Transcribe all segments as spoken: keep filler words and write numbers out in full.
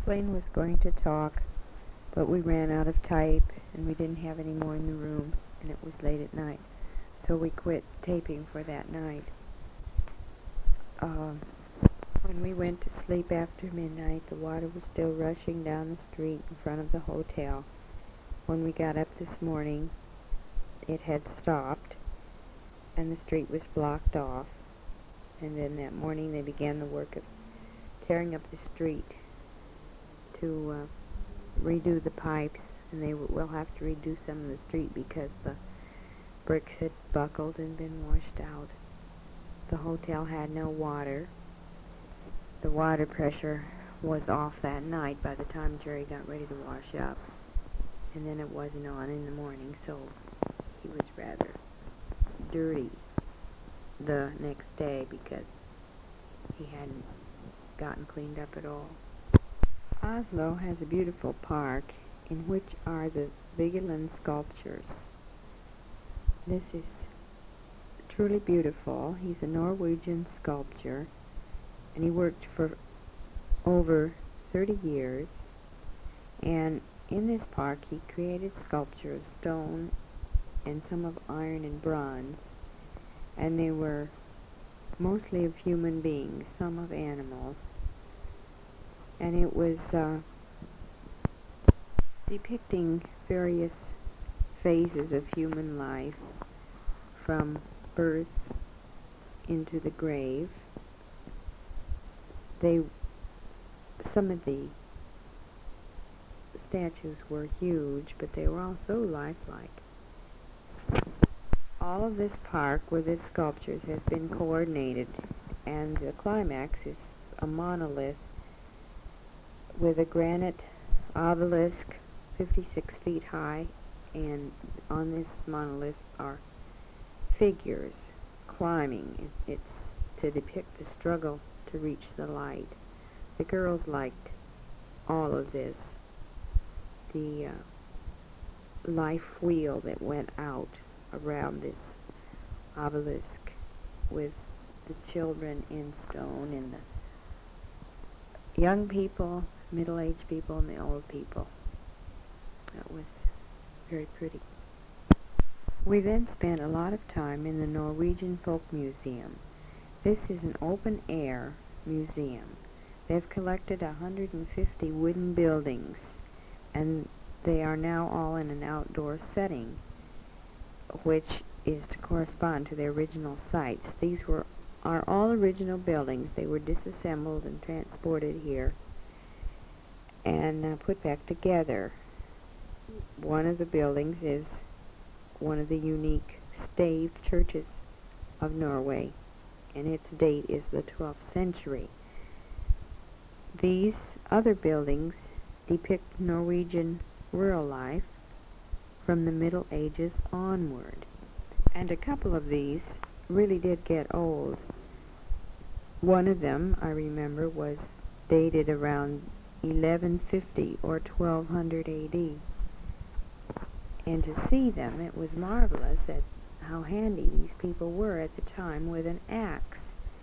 Blaine was going to talk, but we ran out of type, and we didn't have any more in the room, and it was late at night, so we quit taping for that night. Uh, when we went to sleep after midnight, the water was still rushing down the street in front of the hotel. When we got up this morning, it had stopped, and the street was blocked off, and then that morning they began the work of tearing up the street to uh, redo the pipes, and they w will have to redo some of the street because the bricks had buckled and been washed out. The hotel had no water. The water pressure was off that night by the time Jerry got ready to wash up, and then it wasn't on in the morning, so he was rather dirty the next day because he hadn't gotten cleaned up at all. Oslo has a beautiful park in which are the Vigeland sculptures. This is truly beautiful. He's a Norwegian sculptor, and he worked for over thirty years, and in this park he created sculpture of stone and some of iron and bronze, and they were mostly of human beings, some of animals, and it was uh, depicting various phases of human life from birth into the grave. They, some of the statues were huge, but they were also lifelike. All of this park with its sculptures has been coordinated, and the climax is a monolith with a granite obelisk fifty-six feet high, and on this monolith are figures climbing. It, it's to depict the struggle to reach the light. The girls liked all of this. The uh, life wheel that went out around this obelisk with the children in stone and the young people, middle-aged people, and the old people. That was very pretty. We then spent a lot of time in the Norwegian Folk Museum. This is an open-air museum. They've collected one hundred fifty wooden buildings, and they are now all in an outdoor setting, which is to correspond to their original sites. These were are all original buildings. They were disassembled and transported here and uh, put back together. One of the buildings is one of the unique staved churches of Norway, and its date is the twelfth century. These other buildings depict Norwegian rural life from the Middle Ages onward, and a couple of these really did get old. One of them, I remember, was dated around eleven fifty or twelve hundred A D, and to see them, it was marvelous at how handy these people were at the time with an axe.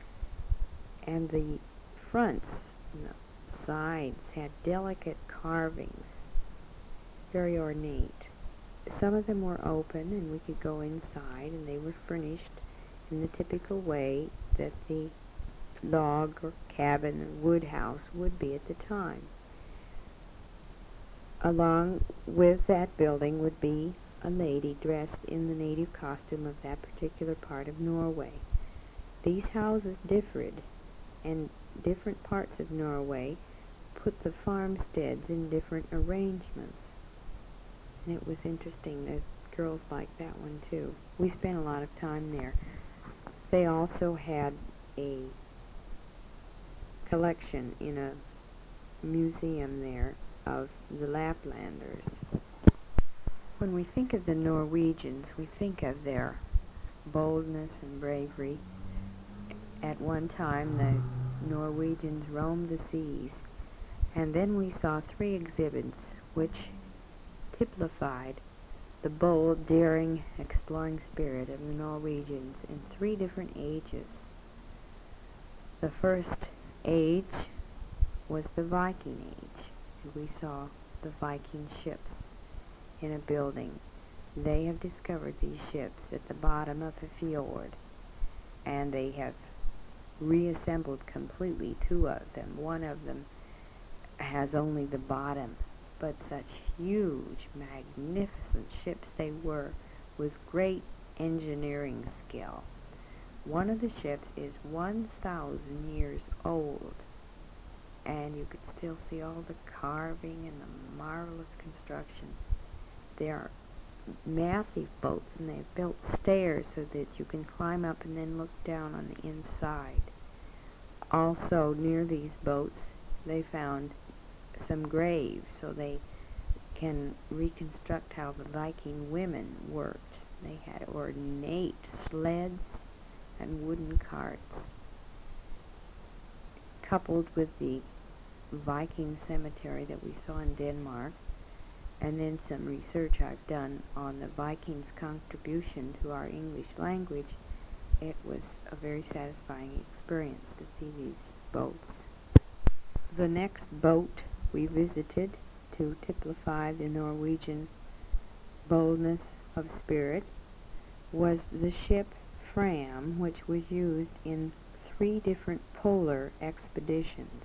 And the fronts and the sides had delicate carvings, very ornate. Some of them were open, and we could go inside, and they were furnished in the typical way that the log or cabin or wood house would be at the time. Along with that building would be a lady dressed in the native costume of that particular part of Norway. These houses differed, and different parts of Norway put the farmsteads in different arrangements. And it was interesting. The girls liked that one too. We spent a lot of time there. They also had a collection in a museum there of the Laplanders. When we think of the Norwegians, we think of their boldness and bravery. At one time, the Norwegians roamed the seas, and then we saw three exhibits which typified the bold, daring, exploring spirit of the Norwegians in three different ages. The first age was the Viking Age, and we saw the Viking ships in a building. They have discovered these ships at the bottom of a fjord, and they have reassembled completely two of them. One of them has only the bottom, but such huge, magnificent ships they were, with great engineering skill. One of the ships is one thousand years old, and you could still see all the carving and the marvelous construction. They are massive boats, and they've built stairs so that you can climb up and then look down on the inside. Also, near these boats, they found some graves, so they can reconstruct how the Viking women worked. They had ornate sleds and wooden carts. Coupled with the Viking cemetery that we saw in Denmark, and then some research I've done on the Vikings' contribution to our English language, it was a very satisfying experience to see these boats. The next boat we visited to typify the Norwegian boldness of spirit was the ship Fram, which was used in three different polar expeditions.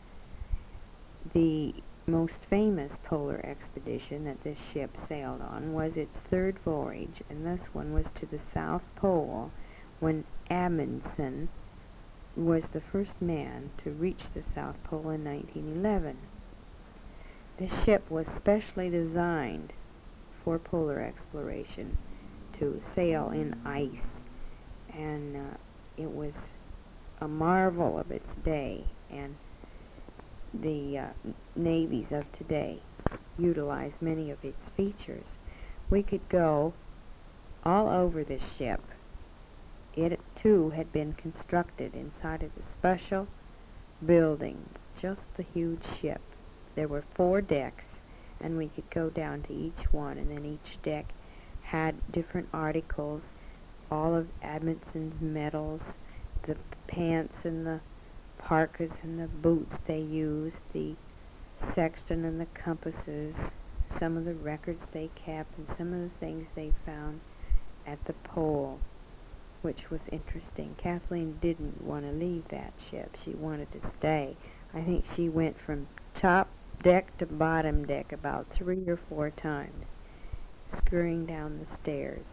The most famous polar expedition that this ship sailed on was its third voyage, and this one was to the South Pole, when Amundsen was the first man to reach the South Pole in nineteen eleven. This ship was specially designed for polar exploration to sail in ice, and uh, it was a marvel of its day, and the uh, navies of today utilize many of its features. We could go all over this ship. It too had been constructed inside of a special building, just the huge ship. There were four decks, and we could go down to each one, and then each deck had different articles, all of Amundsen's medals, the pants and the parkas and the boots they used, the sextant and the compasses, some of the records they kept, and some of the things they found at the pole, which was interesting. Kathleen didn't want to leave that ship. She wanted to stay. I think she went from top deck to bottom deck about three or four times, scurrying down the stairs.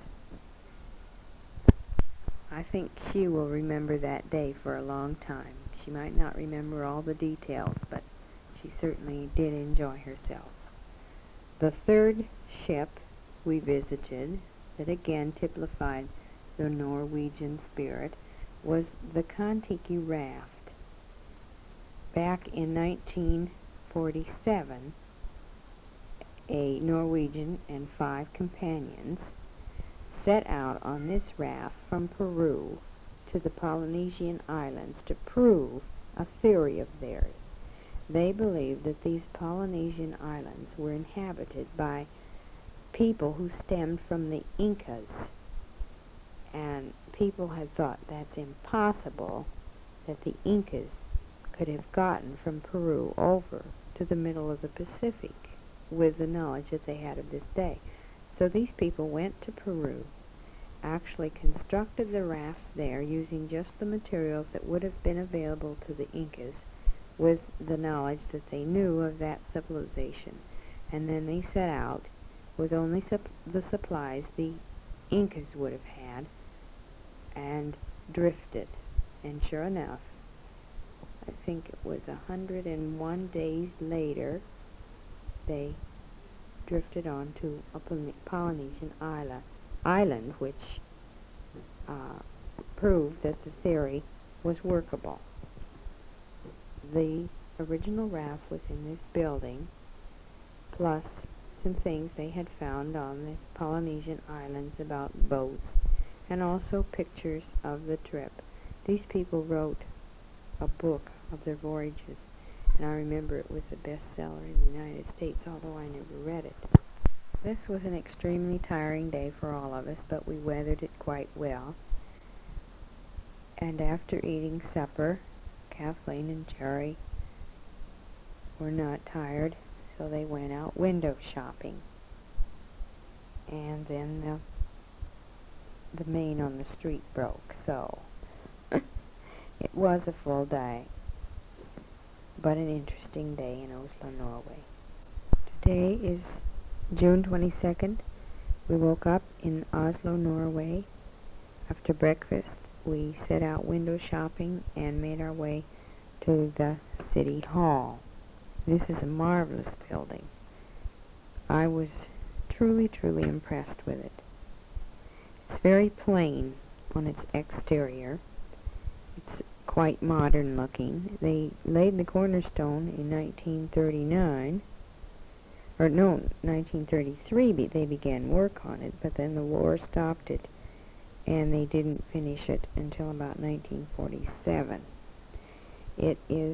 I think she will remember that day for a long time. She might not remember all the details, but she certainly did enjoy herself. The third ship we visited, that again typified the Norwegian spirit, was the Kon-Tiki raft. Back in nineteen forty-seven, a Norwegian and five companions set out on this raft from Peru to the Polynesian islands to prove a theory of theirs. They believed that these Polynesian islands were inhabited by people who stemmed from the Incas, and people had thought that's impossible, that the Incas could have gotten from Peru over to the middle of the Pacific with the knowledge that they had of this day. So these people went to Peru, actually constructed the rafts there using just the materials that would have been available to the Incas, with the knowledge that they knew of that civilization. And then they set out with only sup the supplies the Incas would have had, and drifted. And sure enough, I think it was a hundred and one days later, they drifted on to a Polynesian island, island which uh, proved that the theory was workable. The original raft was in this building, plus some things they had found on the Polynesian islands about boats, and also pictures of the trip. These people wrote a book of their voyages, and I remember it was a bestseller in the United States, although I never read it. This was an extremely tiring day for all of us, but we weathered it quite well. And after eating supper, Kathleen and Jerry were not tired, so they went out window shopping. And then the, the main on the street broke, so it was a full day, but an interesting day in Oslo, Norway. Today is June twenty-second. We woke up in Oslo, Norway. After breakfast, we set out window shopping and made our way to the City Hall. This is a marvelous building. I was truly, truly impressed with it. It's very plain on its exterior. It's quite modern looking. They laid the cornerstone in nineteen thirty-nine, or no, nineteen thirty-three be they began work on it, but then the war stopped it, and they didn't finish it until about nineteen forty-seven. It is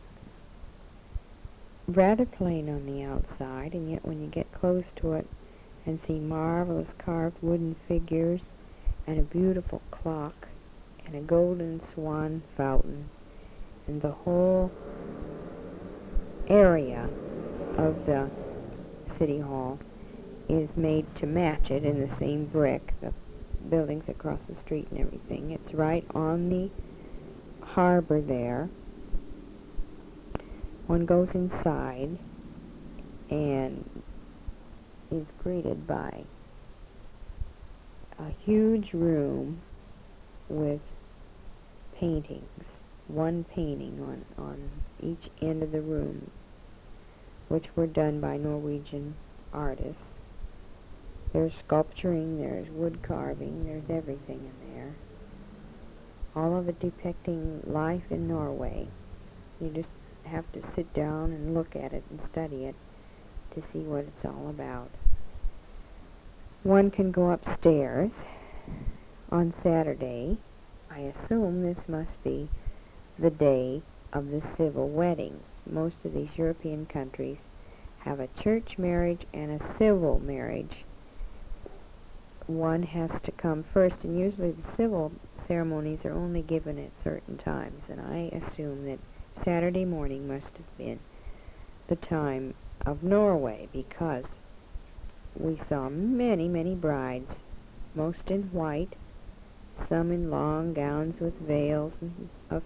rather plain on the outside, and yet when you get close to it and see marvelous carved wooden figures and a beautiful clock and a golden swan fountain, and the whole area of the City Hall is made to match it in the same brick, the buildings across the street and everything. It's right on the harbor there. One goes inside and is greeted by a huge room with paintings, one painting on, on each end of the room, which were done by Norwegian artists. There's sculpturing, there's wood carving, there's everything in there. All of it depicting life in Norway. You just have to sit down and look at it and study it to see what it's all about. One can go upstairs on Saturday. I assume this must be the day of the civil wedding. Most of these European countries have a church marriage and a civil marriage. One has to come first, and usually the civil ceremonies are only given at certain times, and I assume that Saturday morning must have been the time of Norway, because we saw many, many brides, most in white, some in long gowns with veils, and a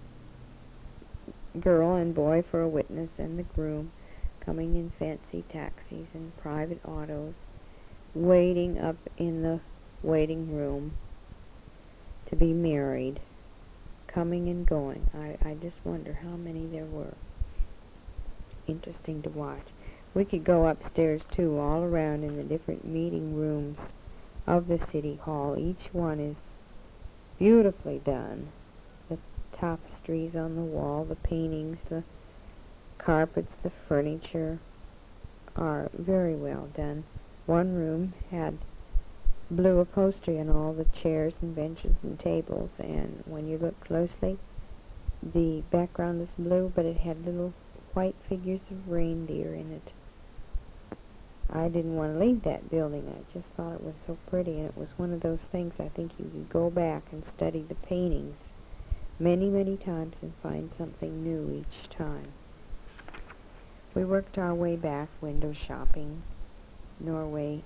girl and boy for a witness, and the groom coming in fancy taxis and private autos, waiting up in the waiting room to be married, coming and going. I, I just wonder how many there were. Interesting to watch. We could go upstairs too, all around in the different meeting rooms of the City Hall. Each one is beautifully done. The tapestries on the wall, the paintings, the carpets, the furniture are very well done. One room had blue upholstery on all the chairs and benches and tables, and when you look closely, the background is blue, but it had little white figures of reindeer in it. I didn't want to leave that building. I just thought it was so pretty, and it was one of those things I think you could go back and study the paintings many, many times and find something new each time. We worked our way back window shopping. Norway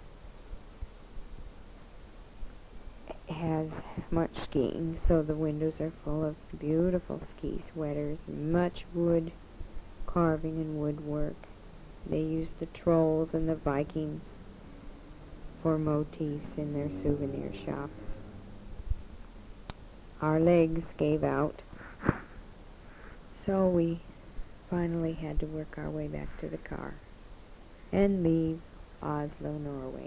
has much skiing, so the windows are full of beautiful ski sweaters, much wood carving and woodwork. They use the trolls and the Vikings for motifs in their souvenir shops. Our legs gave out, so we finally had to work our way back to the car and leave Oslo, Norway.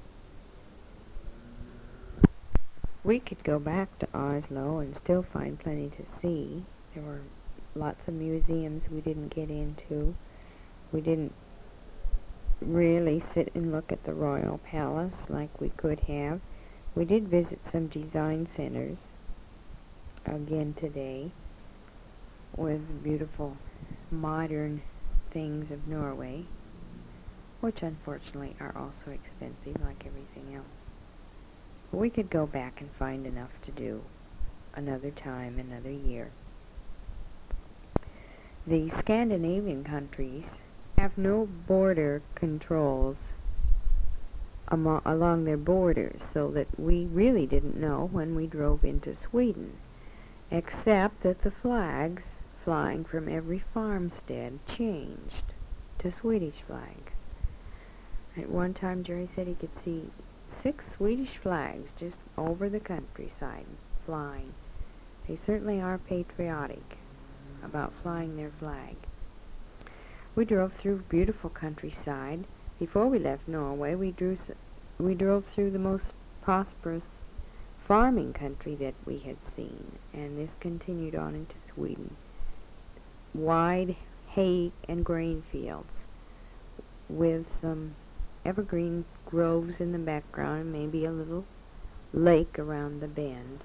We could go back to Oslo and still find plenty to see. There were lots of museums we didn't get into. We didn't really sit and look at the Royal Palace like we could have. We did visit some design centers again today with beautiful modern things of Norway, which unfortunately are also expensive like everything else. But we could go back and find enough to do another time, another year. The Scandinavian countries have no border controls amo along their borders, so that we really didn't know when we drove into Sweden, except that the flags flying from every farmstead changed to Swedish flags. At one time Jerry said he could see six Swedish flags just over the countryside flying. They certainly are patriotic about flying their flag. We drove through beautiful countryside. Before we left Norway, we, drew s we drove through the most prosperous farming country that we had seen, and this continued on into Sweden. Wide hay and grain fields with some evergreen groves in the background and maybe a little lake around the bend.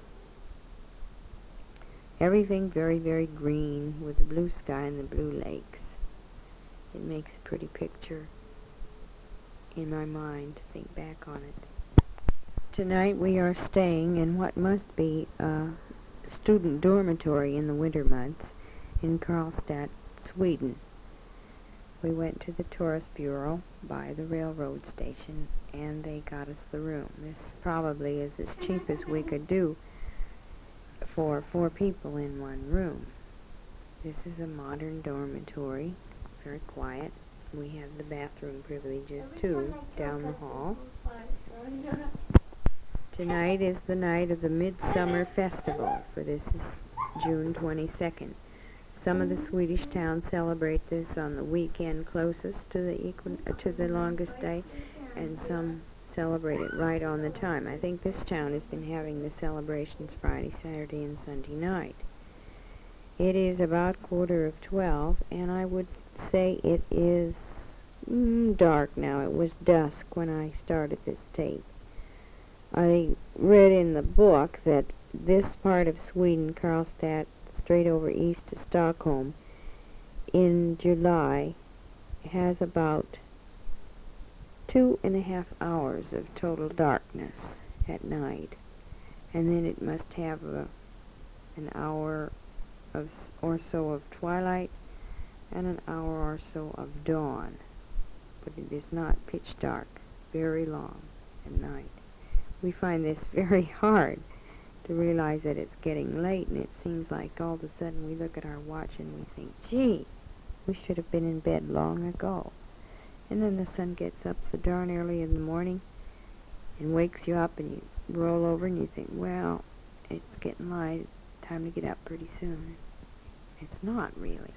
Everything very, very green with the blue sky and the blue lakes. It makes a pretty picture in my mind to think back on it. Tonight we are staying in what must be a student dormitory in the winter months in Karlstad, Sweden. We went to the tourist bureau by the railroad station and they got us the room. This probably is as cheap as we could do for four people in one room. This is a modern dormitory, very quiet. We have the bathroom privileges too, down the hall. Tonight is the night of the Midsummer Festival, for this is June twenty-second. Some of the Swedish towns celebrate this on the weekend closest to the equi uh, to the longest day, and some celebrate it right on the time. I think this town has been having the celebrations Friday, Saturday, and Sunday night. It is about quarter of twelve, and I would say it is mm, dark now. It was dusk when I started this tape. I read in the book that this part of Sweden, Karlstad, straight over east to Stockholm, in July, has about two and a half hours of total darkness at night, and then it must have a, an hour of s or so of twilight and an hour or so of dawn, but it is not pitch dark very long at night. We find this very hard to realize that it's getting late, and it seems like all of a sudden we look at our watch and we think, gee, we should have been in bed long ago. And then the sun gets up so darn early in the morning and wakes you up, and you roll over and you think, well, it's getting light, time to get up pretty soon. It's not really.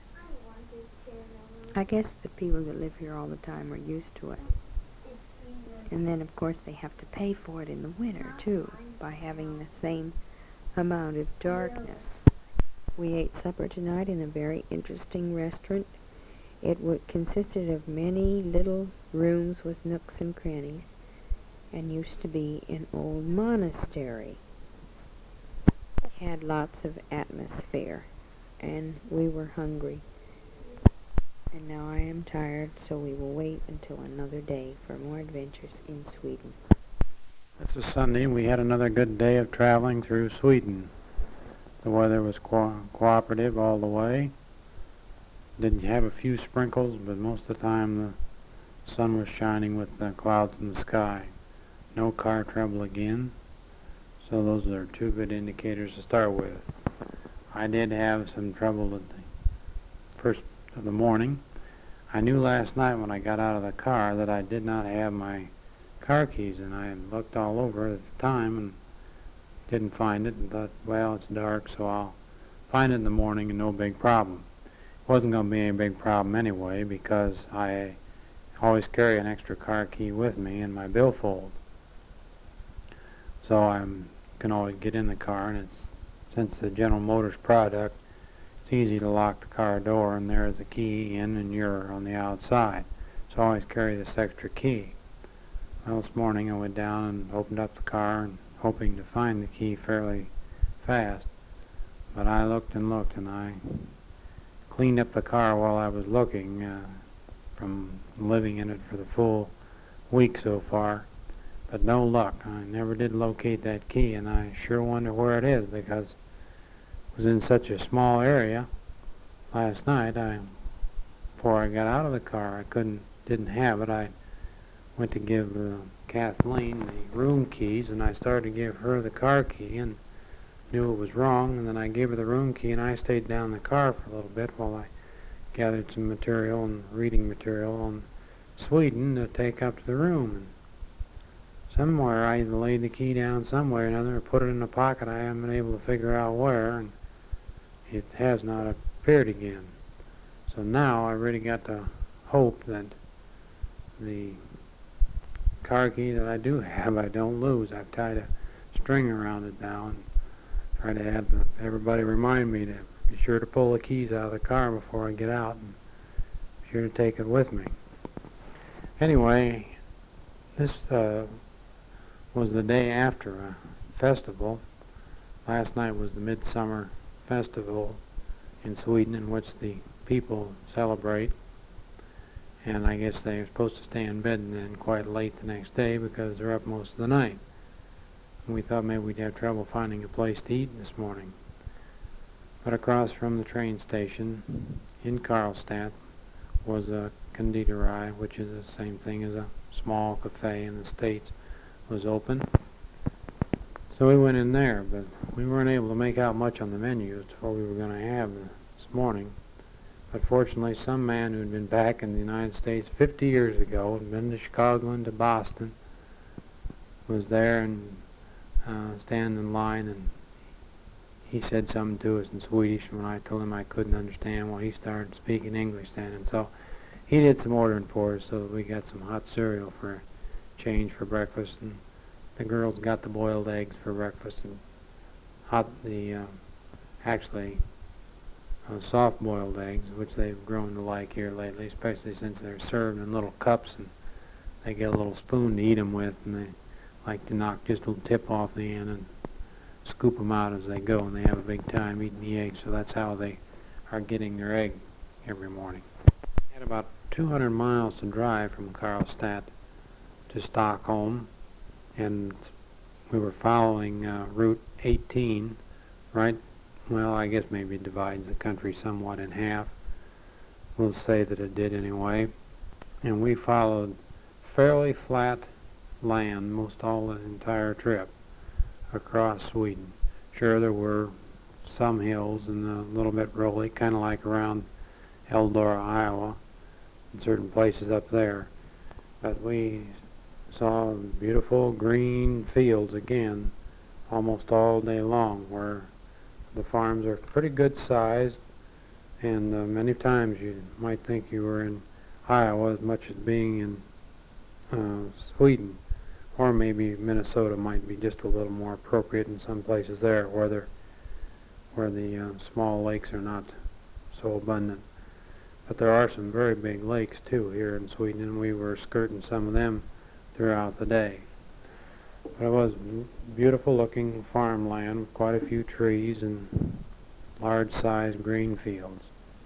I guess the people that live here all the time are used to it. And then, of course, they have to pay for it in the winter, too, by having the same amount of darkness. We ate supper tonight in a very interesting restaurant. It w consisted of many little rooms with nooks and crannies, and used to be an old monastery. It had lots of atmosphere, and we were hungry. And now I am tired, so we will wait until another day for more adventures in Sweden. This is Sunday. We had another good day of traveling through Sweden. The weather was co cooperative all the way. Didn't have a few sprinkles, but most of the time the sun was shining with the clouds in the sky. No car trouble again, so those are two good indicators to start with. I did have some trouble at the first of the morning. I knew last night when I got out of the car that I did not have my car keys, and I had looked all over at the time and didn't find it, and thought, well, it's dark, so I'll find it in the morning and no big problem. It wasn't going to be any big problem anyway, because I always carry an extra car key with me in my billfold, so I can always get in the car, and it's since the General Motors product, it's easy to lock the car door, and there's a key in and you're on the outside. So I always carry this extra key. Well, this morning I went down and opened up the car, and hoping to find the key fairly fast. But I looked and looked, and I cleaned up the car while I was looking, uh, from living in it for the full week so far. But no luck. I never did locate that key, and I sure wonder where it is, because it was in such a small area last night. I before I got out of the car. I couldn't, didn't have it. I went to give uh, Kathleen the room keys, and I started to give her the car key, and knew it was wrong. And then I gave her the room key, and I stayed down in the car for a little bit while I gathered some material and reading material on Sweden to take up to the room. And somewhere I either laid the key down somewhere or another, or put it in a pocket. I haven't been able to figure out where, and it has not appeared again. So now I really got to hope that the car key that I do have, I don't lose. I've tied a string around it now and try to have everybody remind me to be sure to pull the keys out of the car before I get out, and be sure to take it with me. Anyway, this uh, was the day after a festival. Last night was the Midsummer Festival in Sweden, in which the people celebrate, and I guess they're supposed to stay in bed and then quite late the next day because they're up most of the night. And we thought maybe we'd have trouble finding a place to eat this morning. But across from the train station in Karlstad was a konditorei, which is the same thing as a small cafe in the States, was open. So we went in there, but we weren't able to make out much on the menu as to what we were going to have this morning. But fortunately, some man who had been back in the United States fifty years ago, had been to Chicago and to Boston, was there and uh, standing in line, and he said something to us in Swedish. When I told him I couldn't understand, well, he started speaking English then, and so he did some ordering for us, so that we got some hot cereal for change for breakfast, and the girls got the boiled eggs for breakfast, and hot the uh, actually uh, soft-boiled eggs, which they've grown to like here lately, especially since they're served in little cups and they get a little spoon to eat them with, and they like to knock just a little tip off the end and scoop them out as they go, and they have a big time eating the eggs. So that's how they are getting their egg every morning. We had about two hundred miles to drive from Karlstad to Stockholm, and we were following uh, Route eighteen, right? Well, I guess maybe it divides the country somewhat in half. We'll say that it did anyway. And we followed fairly flat land most all the entire trip across Sweden. Sure, there were some hills and a little bit rolly, kind of like around Eldora, Iowa, in certain places up there. But we saw beautiful green fields again almost all day long, where the farms are pretty good sized, and uh, many times you might think you were in Iowa as much as being in uh, Sweden, or maybe Minnesota might be just a little more appropriate in some places there where they're, where the uh, small lakes are not so abundant. But there are some very big lakes too here in Sweden, and we were skirting some of them throughout the day. But it was beautiful looking farmland with quite a few trees and large sized green fields.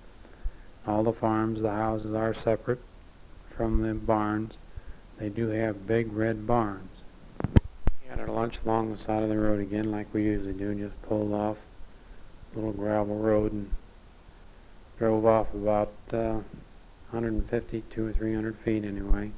All the farms, the houses are separate from the barns. They do have big red barns. We had our lunch along the side of the road again, like we usually do, and just pulled off a little gravel road and drove off about uh, one hundred fifty, two or three hundred feet anyway.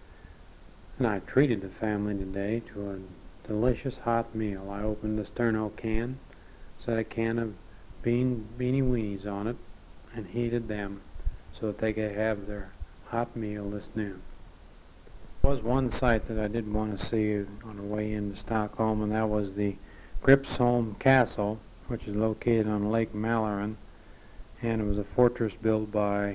And I treated the family today to a delicious hot meal. I opened a Sterno can, set a can of bean beanie weenies on it, and heated them so that they could have their hot meal this noon. There was one site that I did want to see on the way into Stockholm, and that was the Gripsholm Castle, which is located on Lake Mälaren, and it was a fortress built by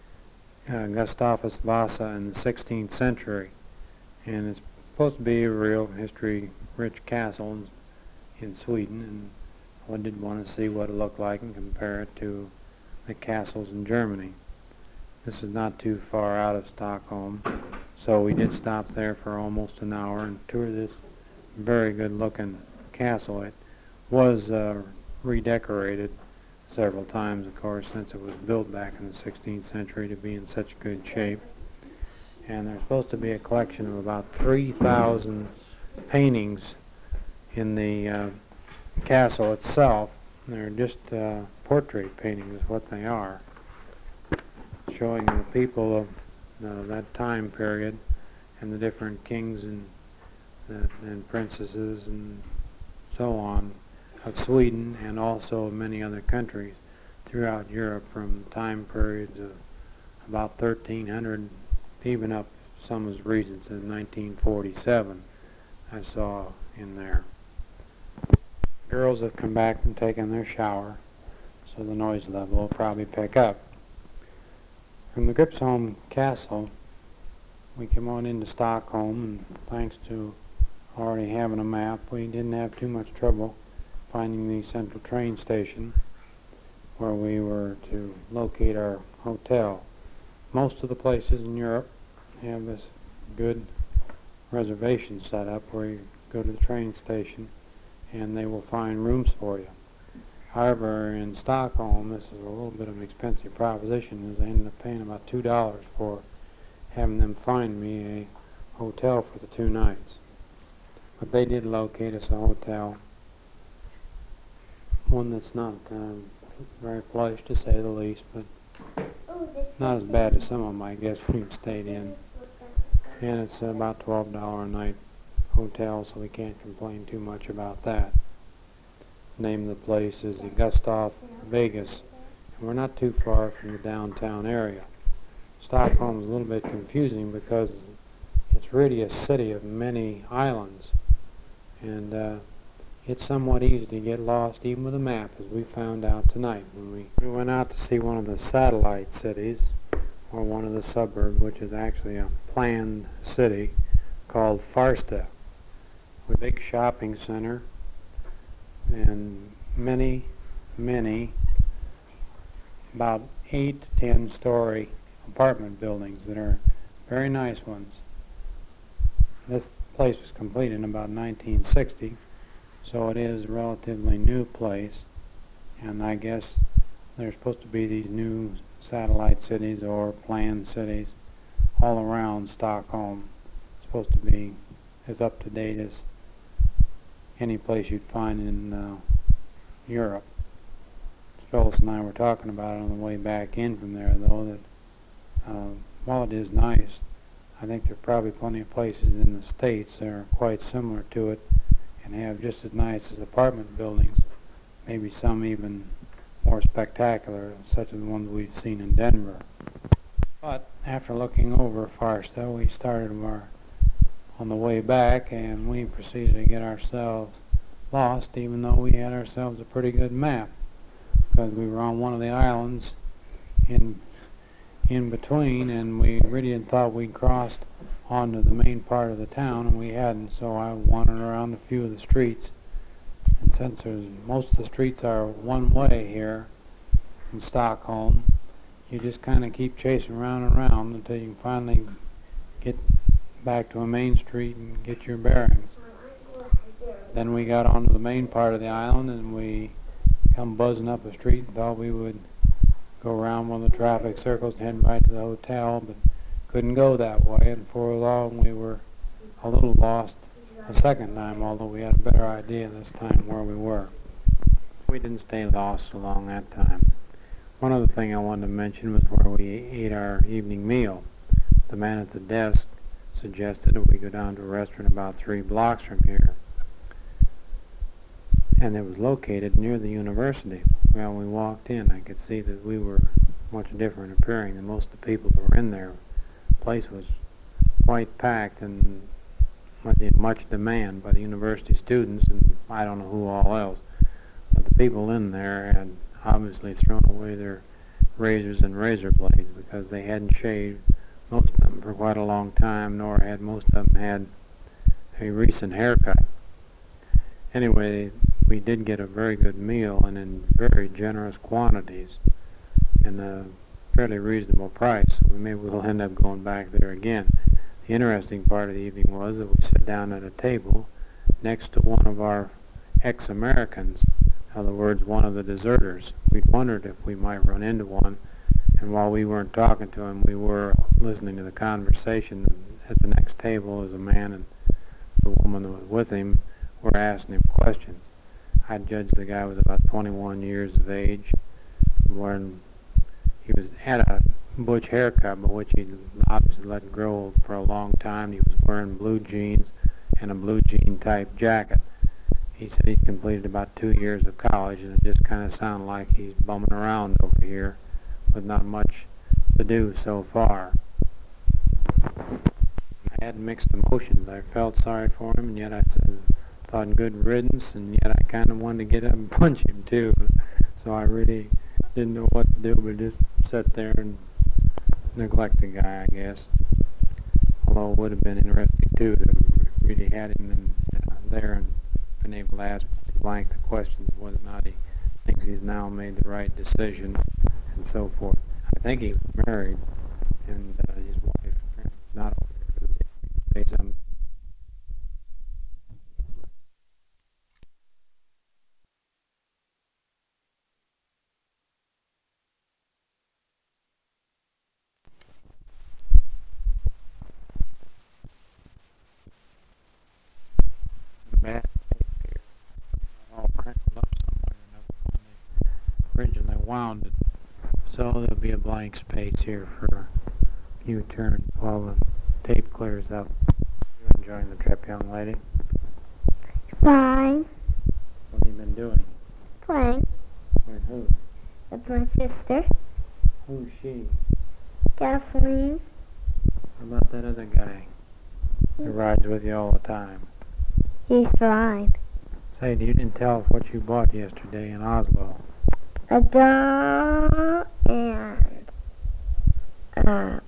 uh, Gustavus Vasa in the sixteenth century. And it's supposed to be a real history-rich castle in, in Sweden, and I did want to see what it looked like and compare it to the castles in Germany. This is not too far out of Stockholm, so we did stop there for almost an hour and tour this very good-looking castle. It was uh, redecorated several times, of course, since it was built back in the sixteenth century to be in such good shape. And there's supposed to be a collection of about three thousand paintings in the uh, castle itself. They're just uh, portrait paintings is what they are. showing the people of uh, that time period and the different kings and uh, and princesses and so on of Sweden, and also many other countries throughout Europe from time periods of about thirteen hundred, even up some as recent as nineteen forty-seven. I saw in there. Girls have come back and taken their shower, so the noise level will probably pick up. From the Gripsholm Castle, we came on into Stockholm, and thanks to already having a map, we didn't have too much trouble finding the central train station where we were to locate our hotel. Most of the places in Europe have this good reservation set up where you go to the train station and they will find rooms for you. However, in Stockholm, this is a little bit of an expensive proposition, as I ended up paying about two dollars for having them find me a hotel for the two nights. But they did locate us a hotel, one that's not um, very plush to say the least, but not as bad as some of them I guess we've stayed in. And it's about twelve dollars a night hotel, so we can't complain too much about that. The name of the place is the Gustav Vegas, and we're not too far from the downtown area. Stockholm is a little bit confusing because it's really a city of many islands, and uh, it's somewhat easy to get lost even with a map, as we found out tonight when we, we went out to see one of the satellite cities, or one of the suburbs, which is actually a planned city called Farsta, with a big shopping center and many, many, about eight to ten story apartment buildings that are very nice ones. This place was completed in about nineteen sixty, so it is a relatively new place, and I guess there's supposed to be these new satellite cities or planned cities all around Stockholm. It's supposed to be as up to date as any place you'd find in uh, Europe. Phyllis and I were talking about it on the way back in from there, though, that uh, while it is nice, I think there are probably plenty of places in the States that are quite similar to it and have just as nice as apartment buildings, maybe some even more spectacular, such as the ones we've seen in Denver. But after looking over Farsta, we started our on the way back, and we proceeded to get ourselves lost, even though we had ourselves a pretty good map, because we were on one of the islands in in between, and we really had thought we'd crossed onto the main part of the town, and we hadn't. So I wandered around a few of the streets, and since there's, most of the streets are one way here in Stockholm, you just kind of keep chasing around and around until you can finally get back to a main street and get your bearings. Then we got onto the main part of the island, and we come buzzing up the street and thought we would go around one of the traffic circles and head right to the hotel, but couldn't go that way, and for long we were a little lost the second time, although we had a better idea this time where we were. We didn't stay lost so long that time. One other thing I wanted to mention was where we ate our evening meal. The man at the desk suggested that we go down to a restaurant about three blocks from here, and it was located near the university. Well, we walked in, I could see that we were much different appearing than most of the people that were in there. The place was quite packed and much, in much demand by the university students, and I don't know who all else, but the people in there had obviously thrown away their razors and razor blades, because they hadn't shaved, most of them, for quite a long time, nor had most of them had a recent haircut. Anyway, we did get a very good meal, and in very generous quantities, and a fairly reasonable price, so we maybe we'll end up going back there again. The interesting part of the evening was that we sat down at a table next to one of our ex-Americans, in other words, one of the deserters. We'd wondered if we might run into one, and while we weren't talking to him, we were listening to the conversation. At the next table is a man and the woman that was with him were asking him questions. I judged the guy was about twenty-one years of age. When he was at a butch haircut, but which he obviously let grow for a long time. He was wearing blue jeans and a blue jean type jacket. He said he'd completed about two years of college, and it just kind of sounded like he's bumming around over here with not much to do so far. I had mixed emotions. I felt sorry for him, and yet I said, thought good riddance, and yet I kind of wanted to get up and punch him too. So I really didn't know what to do, but just sit there and neglect the guy, I guess. Although it would have been interesting too to really had him in, uh, there and been able to ask blank the question of whether or not he thinks he's now made the right decision and so forth. I think he was married, and uh, his wife apparently was not over there for the day. Some bad tape here, all crinkled up somewhere or another when they originally wound it. So there'll be a blank space here for U-turn while the tape clears up. You enjoying the trip, young lady? Fine. What have you been doing? Playing With who? with my sister, Who's she? Kathleen. What about that other guy who rides with you all the time? He's fine. Say, you didn't tell us what you bought yesterday in Oslo. A doll and uh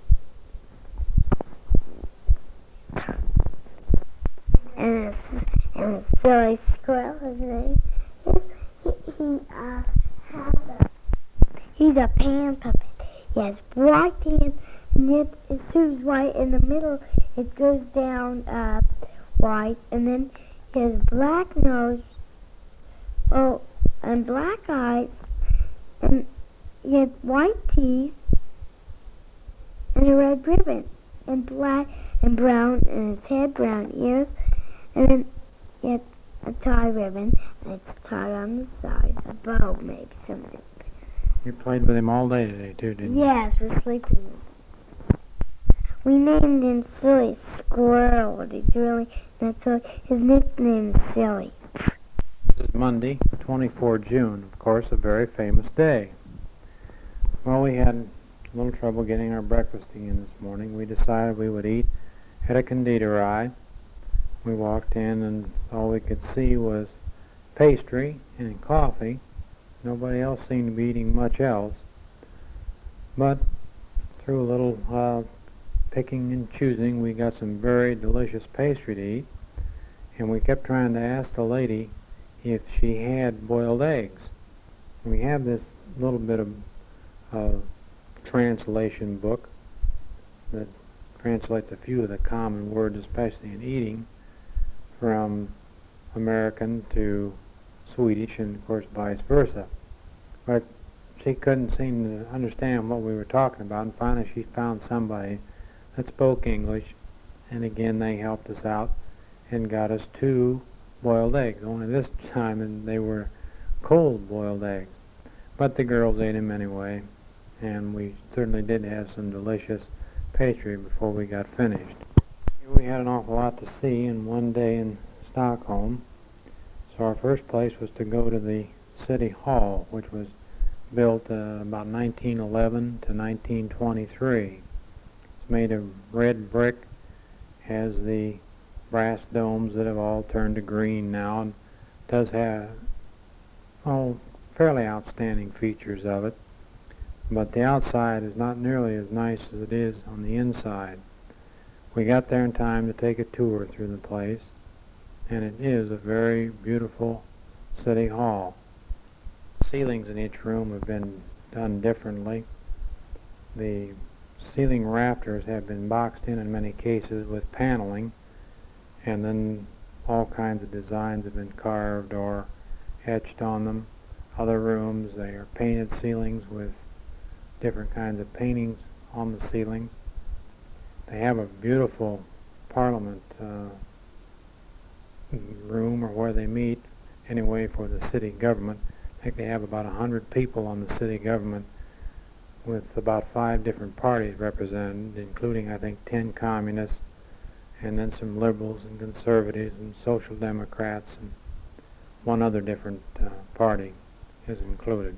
and a, and a silly squirrel. His name is he, he uh has a he's a pan puppet. He has white hands, and yet as soon as white in the middle, it goes down uh white, and then he has black nose, oh, and black eyes, and he has white teeth, and a red ribbon, and black and brown, and his head brown ears, and then he has a tie ribbon, and it's tied on the side, a bow maybe, something. You played with him all day today, too, didn't you? Yes, we're sleeping with him. We named him Silly Squirrel, but he's really not silly. His nickname is Silly. This is Monday, the twenty-fourth of June, of course, a very famous day. Well, we had a little trouble getting our breakfast in this morning. We decided we would eat at a conditorei. We walked in, and all we could see was pastry and coffee. Nobody else seemed to be eating much else. But through a little uh, picking and choosing, we got some very delicious pastry to eat. And we kept trying to ask the lady if she had boiled eggs. We have this little bit of uh, translation book that translates a few of the common words, especially in eating, from American to Swedish, and of course vice versa. But she couldn't seem to understand what we were talking about, and finally she found somebody that spoke English, and again they helped us out and got us two boiled eggs, only this time and they were cold boiled eggs. But the girls ate them anyway, and we certainly did have some delicious pastry before we got finished. We had an awful lot to see in one day in Stockholm. So our first place was to go to the City Hall, which was built uh, about nineteen eleven to nineteen twenty-three. It's made of red brick, has the brass domes that have all turned to green now, and does have oh, fairly outstanding features of it. But the outside is not nearly as nice as it is on the inside. We got there in time to take a tour through the place, and it is a very beautiful city hall. Ceilings in each room have been done differently. The ceiling rafters have been boxed in in many cases with paneling, and then all kinds of designs have been carved or etched on them. Other rooms, they are painted ceilings with different kinds of paintings on the ceilings. They have a beautiful parliament uh, room, or where they meet anyway, for the city government. I think they have about a hundred people on the city government with about five different parties represented, including, I think, ten communists, and then some liberals and conservatives and social democrats, and one other different uh, party is included.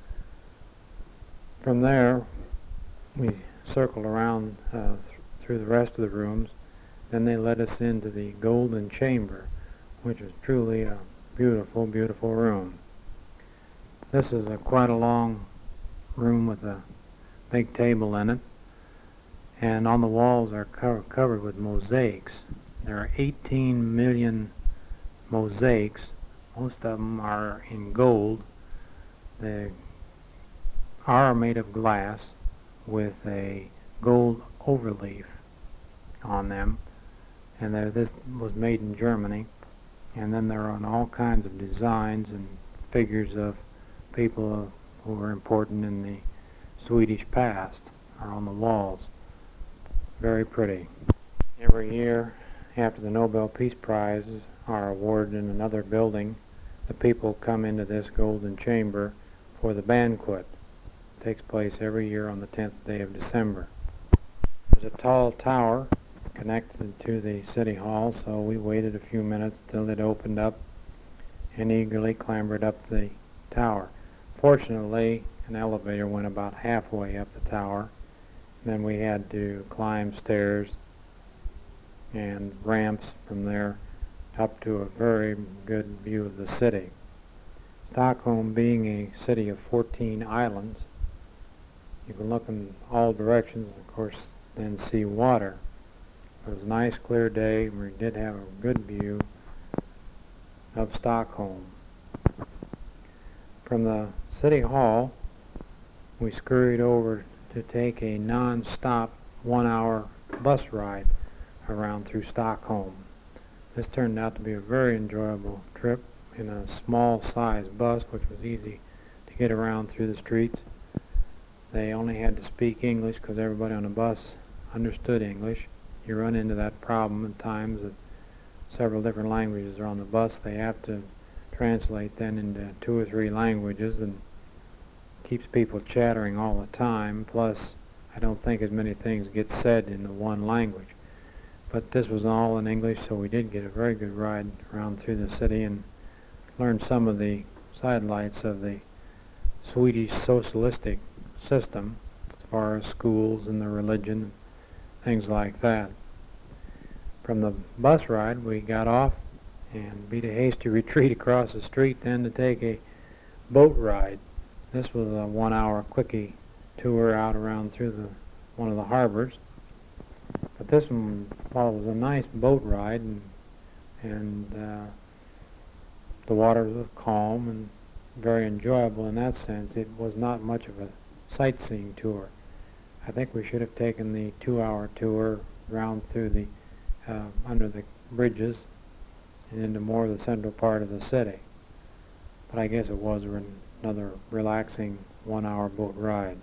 From there, we circled around uh, th through the rest of the rooms. Then they led us into the Golden Chamber, which is truly a beautiful, beautiful room. This is a quite a long room with a big table in it, and on the walls are co covered with mosaics. There are eighteen million mosaics. Most of them are in gold. They are made of glass with a gold overleaf on them, and this was made in Germany. And then there are all kinds of designs and figures of people who were important in the Swedish past are on the walls. Very pretty. Every year, after the Nobel Peace Prizes are awarded in another building, the people come into this Golden Chamber for the banquet. It takes place every year on the tenth day of December. There's a tall tower connected to the City Hall, so we waited a few minutes till it opened up and eagerly clambered up the tower. Fortunately, an elevator went about halfway up the tower. Then we had to climb stairs and ramps from there up to a very good view of the city. Stockholm being a city of fourteen islands, you can look in all directions and of course then see water. It was a nice clear day, and we did have a good view of Stockholm. From the City Hall, we scurried over to take a non-stop one-hour bus ride around through Stockholm. This turned out to be a very enjoyable trip in a small-sized bus, which was easy to get around through the streets. They only had to speak English because everybody on the bus understood English. You run into that problem at times that several different languages are on the bus. They have to translate then into two or three languages, and keeps people chattering all the time. Plus, I don't think as many things get said in the one language. But this was all in English, so we did get a very good ride around through the city and learned some of the sidelights of the Swedish socialistic system as far as schools and the religion, things like that. From the bus ride, we got off and beat a hasty retreat across the street then to take a boat ride. This was a one-hour quickie tour out around through the one of the harbors. But this one, while it was a nice boat ride and, and uh, the waters was calm and very enjoyable in that sense, it was not much of a sightseeing tour. I think we should have taken the two-hour tour round through the uh, under the bridges and into more of the central part of the city. But I guess it was re another relaxing one-hour boat ride.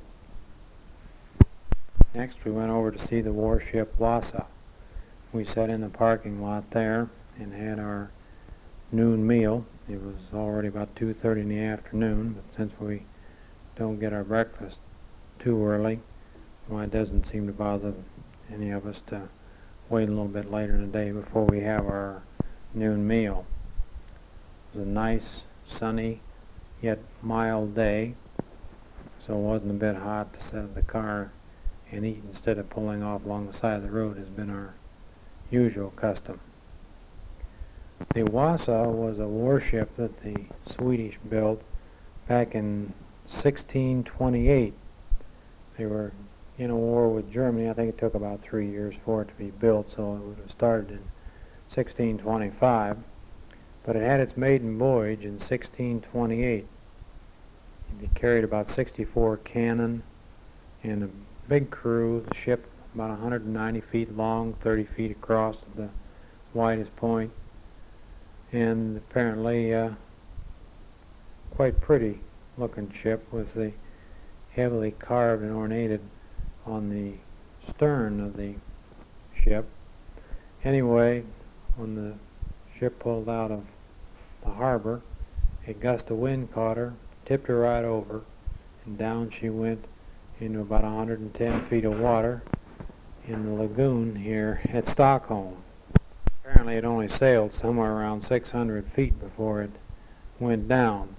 Next, we went over to see the warship Wasa. We sat in the parking lot there and had our noon meal. It was already about two thirty in the afternoon, but since we don't get our breakfast too early, well, it doesn't seem to bother any of us to wait a little bit later in the day before we have our noon meal. It was a nice, sunny, yet mild day, so it wasn't a bit hot to sit in the car and eat instead of pulling off along the side of the road has been our usual custom. The Wasa was a warship that the Swedish built back in sixteen twenty-eight. They were in a war with Germany. I think it took about three years for it to be built, so it would have started in sixteen twenty-five. But it had its maiden voyage in sixteen twenty-eight. It carried about sixty-four cannon and a big crew. The ship about one hundred ninety feet long, thirty feet across at the widest point, and apparently uh, quite pretty looking ship with the heavily carved and ornated on the stern of the ship. Anyway, when the ship pulled out of the harbor, a gust of wind caught her, tipped her right over, and down she went into about one hundred ten feet of water in the lagoon here at Stockholm. Apparently it only sailed somewhere around six hundred feet before it went down,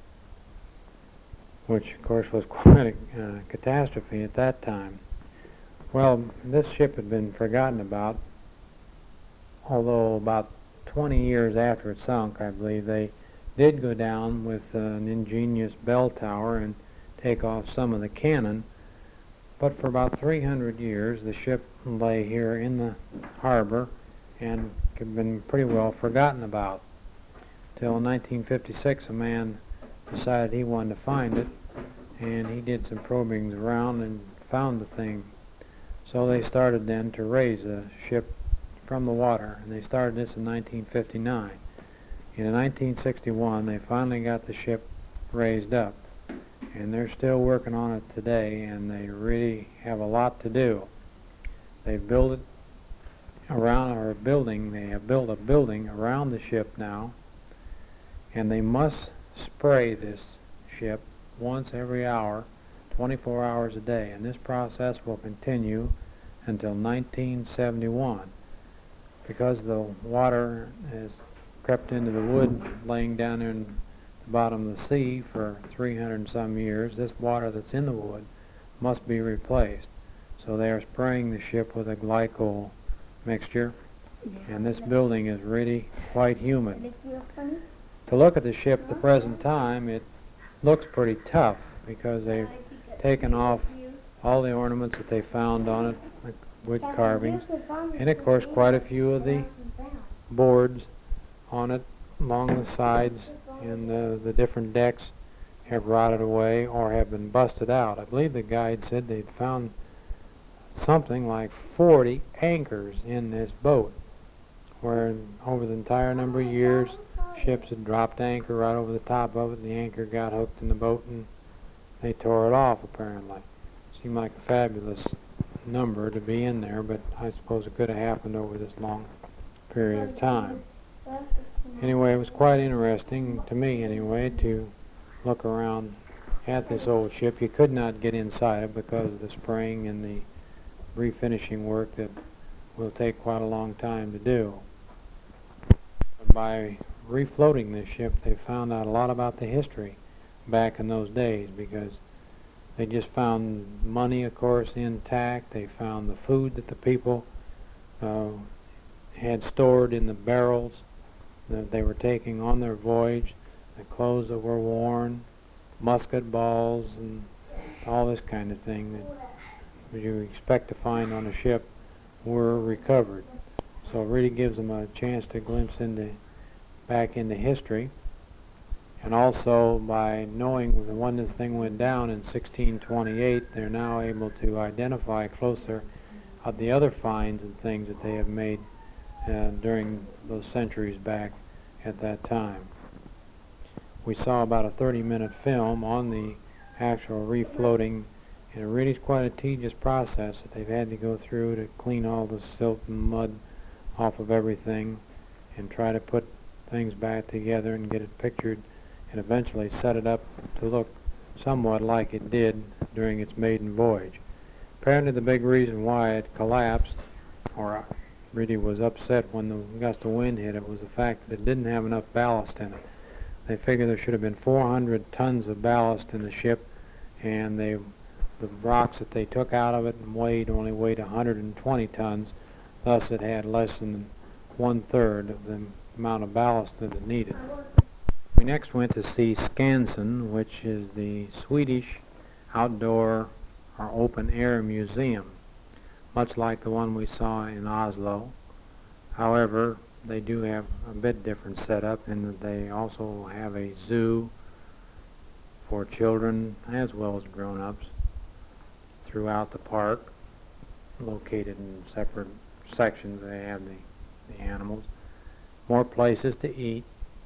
which of course was quite a uh, catastrophe at that time. Well, this ship had been forgotten about, although about twenty years after it sunk, I believe, they did go down with uh, an ingenious bell tower and take off some of the cannon. But for about three hundred years, the ship lay here in the harbor and had been pretty well forgotten about. Till in nineteen fifty-six, a man decided he wanted to find it, and he did some probings around and found the thing. So they started then to raise the ship from the water, and they started this in nineteen fifty-nine. In nineteen sixty-one, they finally got the ship raised up, and they're still working on it today, and they really have a lot to do. They've built it around our building. They have built a building around the ship now, and they must spray this ship once every hour, twenty-four hours a day, and this process will continue until nineteen seventy-one. Because the water has crept into the wood laying down there in the bottom of the sea for three hundred and some years, this water that's in the wood must be replaced. So they are spraying the ship with a glycol mixture, and this building is really quite humid. To look at the ship at the present time, it looks pretty tough because they've taken off all the ornaments that they found on it, like wood carvings, and of course quite a few of the boards on it along the sides and the, the different decks have rotted away or have been busted out. I believe the guide said they'd found something like forty anchors in this boat, where over the entire number of years ships had dropped anchor right over the top of it, and the anchor got hooked in the boat and they tore it off apparently. Seemed like a fabulous number to be in there, but I suppose it could have happened over this long period of time. Anyway, it was quite interesting, to me anyway, to look around at this old ship. You could not get inside it because of the spraying and the refinishing work that will take quite a long time to do. But by refloating this ship, they found out a lot about the history back in those days, because they just found money, of course, intact. They found the food that the people uh, had stored in the barrels that they were taking on their voyage, the clothes that were worn, musket balls, and all this kind of thing that you expect to find on a ship were recovered. So it really gives them a chance to glimpse into back into history. And also, by knowing when this thing went down in sixteen twenty-eight, they're now able to identify closer of the other finds and things that they have made uh, during those centuries back at that time. We saw about a thirty minute film on the actual refloating, and it really is quite a tedious process that they've had to go through to clean all the silt and mud off of everything and try to put things back together and get it pictured and eventually set it up to look somewhat like it did during its maiden voyage. Apparently the big reason why it collapsed, or really was upset when the gust of wind hit it, was the fact that it didn't have enough ballast in it. They figured there should have been four hundred tons of ballast in the ship, and they, the rocks that they took out of it and weighed only weighed one hundred twenty tons, thus it had less than one-third of the amount of ballast that it needed. We next went to see Skansen, which is the Swedish outdoor or open-air museum, much like the one we saw in Oslo. However, they do have a bit different setup in that they also have a zoo for children as well as grown-ups throughout the park, located in separate sections. They have the, the animals, more places to eat,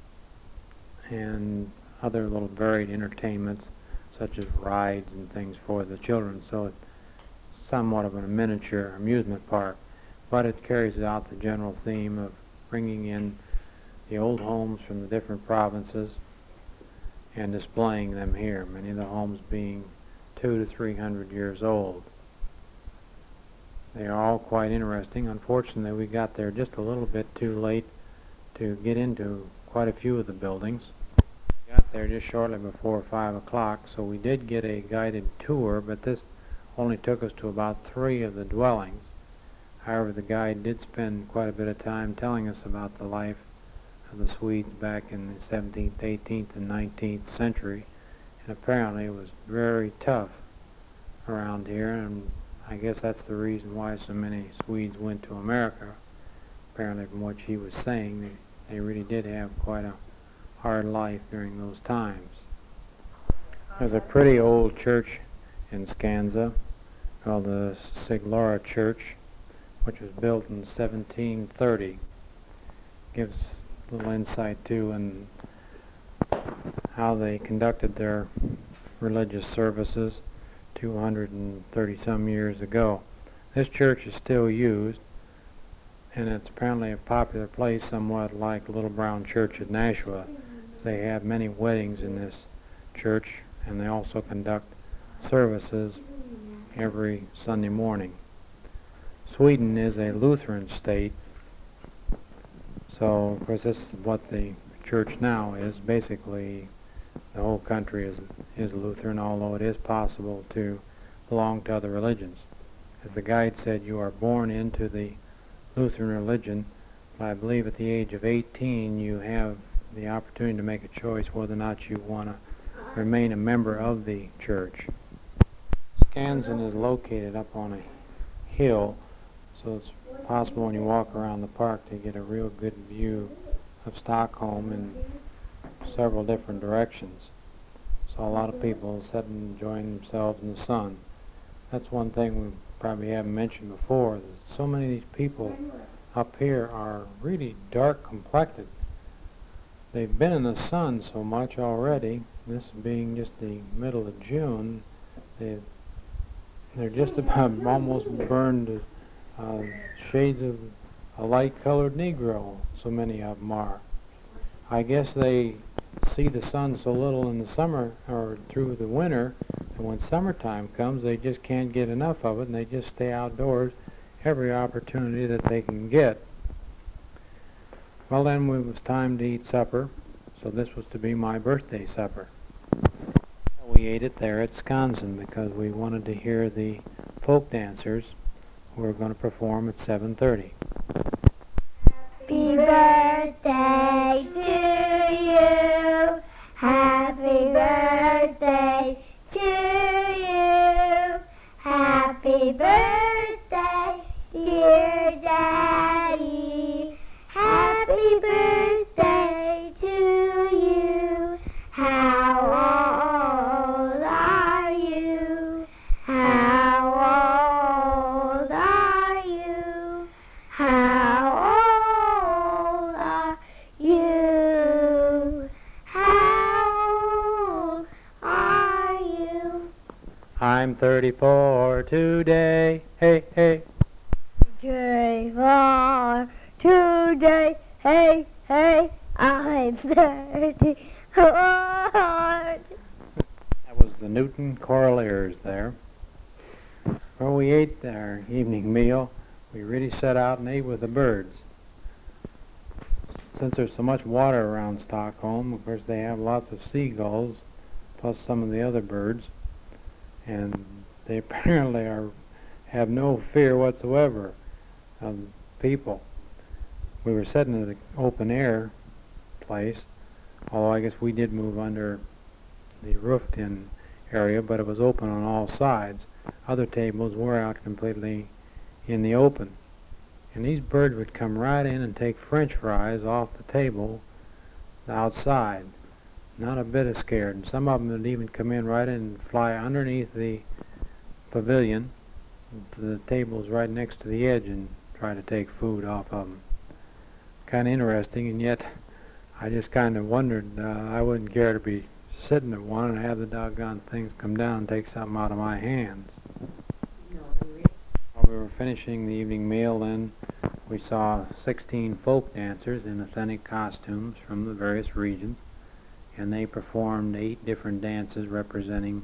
and other little varied entertainments such as rides and things for the children. So it's somewhat of a miniature amusement park, but it carries out the general theme of bringing in the old homes from the different provinces and displaying them here, many of the homes being two to three hundred years old. They are all quite interesting. Unfortunately, we got there just a little bit too late to get into quite a few of the buildings. We got there just shortly before five o'clock, so we did get a guided tour, but this only took us to about three of the dwellings. However, the guide did spend quite a bit of time telling us about the life of the Swedes back in the seventeenth, eighteenth, and nineteenth century, and apparently it was very tough around here, and I guess that's the reason why so many Swedes went to America. Apparently, from what she was saying, they, they really did have quite a hard life during those times. There's a pretty old church in Skansa called the Siglora Church, which was built in seventeen thirty. Gives a little insight too in how they conducted their religious services two hundred thirty some years ago. This church is still used, and it's apparently a popular place, somewhat like Little Brown Church at Nashua. They have many weddings in this church, and they also conduct services every Sunday morning. Sweden is a Lutheran state, so of course this is what the church now is. Basically, the whole country is is Lutheran, although it is possible to belong to other religions. As the guide said, you are born into the Lutheran religion, but I believe at the age of eighteen you have the opportunity to make a choice whether or not you want to remain a member of the church. Skansen is located up on a hill, so it's possible when you walk around the park to get a real good view of Stockholm in several different directions. So a lot of people sit and enjoying themselves in the sun. That's one thing we probably haven't mentioned before, that so many of these people up here are really dark complected. They've been in the sun so much already, this being just the middle of June, they've They're just about almost burned to uh, shades of a light-colored Negro, so many of them are. I guess they see the sun so little in the summer or through the winter, and when summertime comes they just can't get enough of it, and they just stay outdoors every opportunity that they can get. Well, then it was time to eat supper, so this was to be my birthday supper. We ate it there at Skansen because we wanted to hear the folk dancers who were going to perform at seven thirty. Happy birthday to you. Happy birthday to you. Happy birthday, dear Daddy. Happy birthday to you. How old are you? How old are you? How old are you? How old are you? I'm thirty-four today. Hey, hey. thirty-four today. Hey, hey. I'm thirty-four. That was the Newton Choraleers there. When we ate our evening meal, we really set out and ate with the birds. Since there's so much water around Stockholm, of course they have lots of seagulls, plus some of the other birds, and they apparently are have no fear whatsoever of people. We were sitting in the open air place, although I guess we did move under the roofed-in area, but it was open on all sides. Other tables were out completely in the open. And these birds would come right in and take French fries off the table outside. Not a bit of scared. And some of them would even come in right in and fly underneath the pavilion to the tables right next to the edge and try to take food off of them. Kind of interesting, and yet I just kind of wondered, uh, I wouldn't care to be sitting at one and have the doggone things come down and take something out of my hands. While we were finishing the evening meal, then we saw sixteen folk dancers in authentic costumes from the various regions, and they performed eight different dances representing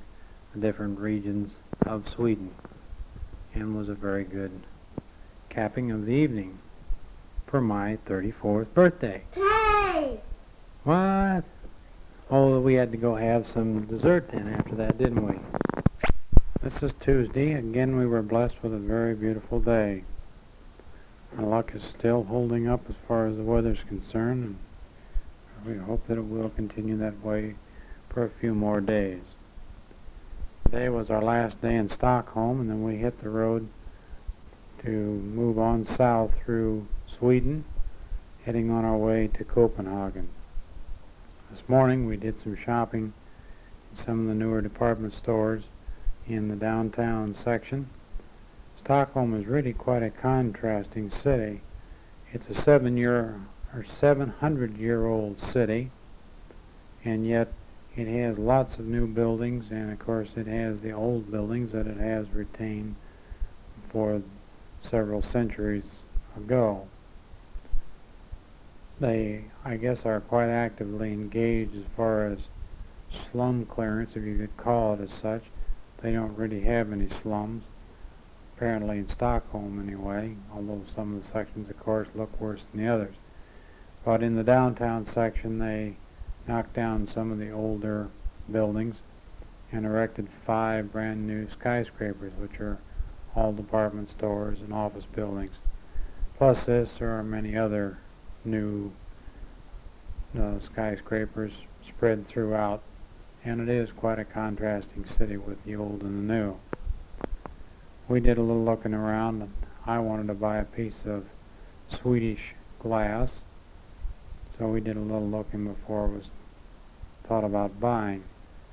the different regions of Sweden, and was a very good capping of the evening for my thirty-fourth birthday. Hey! What? Oh, we had to go have some dessert then after that, didn't we? This is Tuesday. Again, we were blessed with a very beautiful day. Our luck is still holding up as far as the weather's concerned, and we hope that it will continue that way for a few more days. Today was our last day in Stockholm, and then we hit the road to move on south through Sweden, heading on our way to Copenhagen. This morning we did some shopping in some of the newer department stores in the downtown section. Stockholm is really quite a contrasting city. It's a seven year or seven hundred year old city, and yet it has lots of new buildings, and of course it has the old buildings that it has retained for several centuries ago. They, I guess, are quite actively engaged as far as slum clearance, if you could call it as such. They don't really have any slums, apparently in Stockholm anyway, although some of the sections, of course, look worse than the others. But in the downtown section, they knocked down some of the older buildings and erected five brand new skyscrapers, which are all department stores and office buildings. Plus this, there are many other new uh, skyscrapers spread throughout, and it is quite a contrasting city with the old and the new. We did a little looking around, and I wanted to buy a piece of Swedish glass, so we did a little looking before it was thought about buying.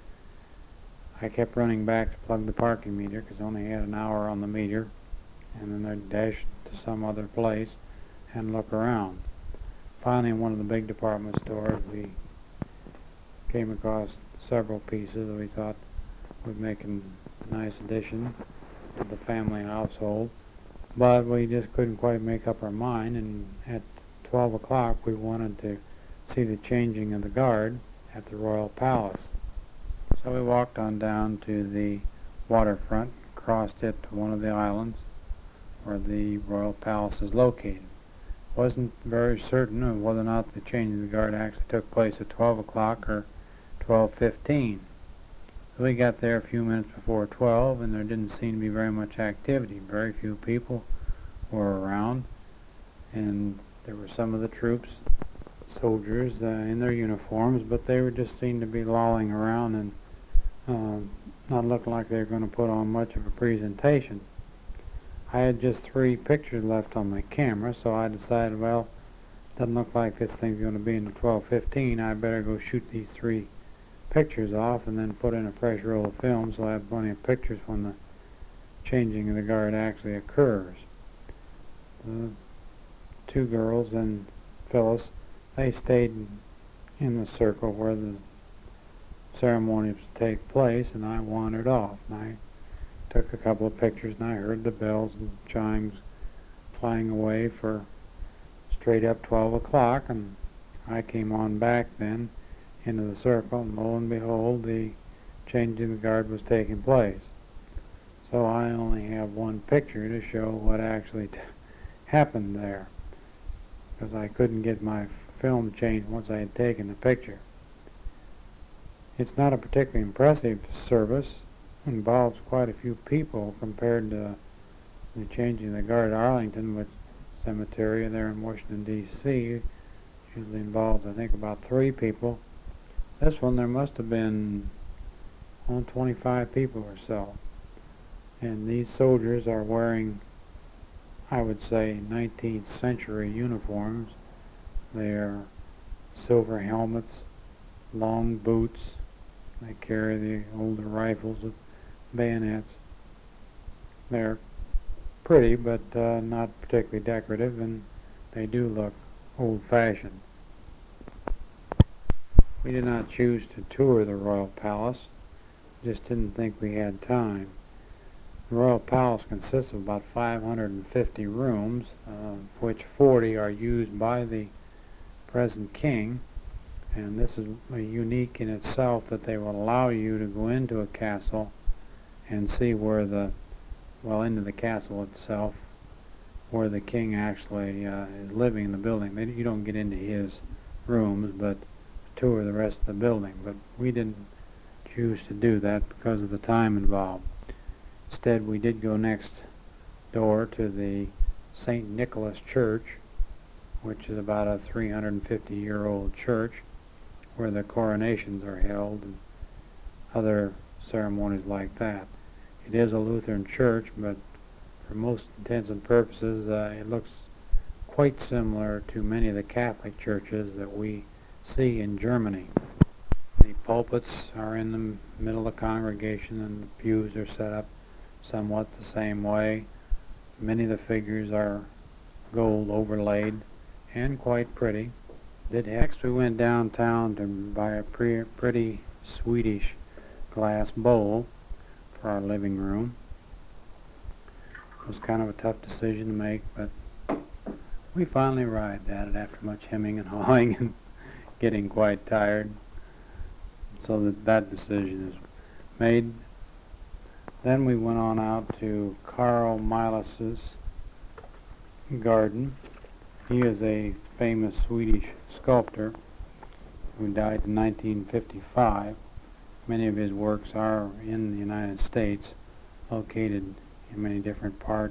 I kept running back to plug the parking meter because I only had an hour on the meter, and then I'd dash to some other place and look around. Finally, in one of the big department stores, we came across several pieces that we thought would make a nice addition to the family household, but we just couldn't quite make up our mind, and at twelve o'clock we wanted to see the changing of the guard at the Royal Palace. So we walked on down to the waterfront, crossed it to one of the islands where the Royal Palace is located. Wasn't very certain of whether or not the changing of the guard actually took place at twelve o'clock or twelve fifteen. So we got there a few minutes before twelve, and there didn't seem to be very much activity. Very few people were around, and there were some of the troops, soldiers uh, in their uniforms, but they were just seemed to be lolling around and um, not looking like they were going to put on much of a presentation. I had just three pictures left on my camera, so I decided, well, doesn't look like this thing's going to be until twelve fifteen. I better go shoot these three pictures off and then put in a fresh roll of film so I have plenty of pictures when the changing of the guard actually occurs. The two girls and Phyllis, they stayed in the circle where the ceremony was to take place, and I wandered off. And I took a couple of pictures, and I heard the bells and chimes flying away for straight up twelve o'clock, and I came on back then into the circle, and lo and behold, the changing of the guard was taking place. So I only have one picture to show what actually t happened there, because I couldn't get my film changed once I had taken the picture. It's not a particularly impressive service. It involves quite a few people compared to the changing of the guard at Arlington, which cemetery there in Washington, D C usually involves, I think, about three people. This one, there must have been oh, twenty-five people or so. And these soldiers are wearing, I would say, nineteenth century uniforms. They're silver helmets, long boots. They carry the older rifles with bayonets. They're pretty, but uh, not particularly decorative, and they do look old-fashioned. We did not choose to tour the Royal Palace, just didn't think we had time. The Royal Palace consists of about five hundred fifty rooms, uh, of which forty are used by the present king, and this is uh, unique in itself that they will allow you to go into a castle and see where the, well, into the castle itself, where the king actually uh, is living in the building. They, you don't get into his rooms, but tour the rest of the building. But we didn't choose to do that because of the time involved. Instead, we did go next door to the Saint Nicholas Church, which is about a three hundred fifty year old church where the coronations are held and other ceremonies like that. It is a Lutheran church, but for most intents and purposes, uh, it looks quite similar to many of the Catholic churches that we see in Germany. The pulpits are in the middle of the congregation, and the pews are set up somewhat the same way. Many of the figures are gold overlaid and quite pretty. Did next we went downtown to buy a pre pretty Swedish glass bowl for our living room. It was kind of a tough decision to make, but we finally arrived at it after much hemming and hawing and getting quite tired. So that that decision is made. Then we went on out to Carl Milas's garden. He is a famous Swedish sculptor who died in nineteen fifty-five. Many of his works are in the United States, located in many different parts.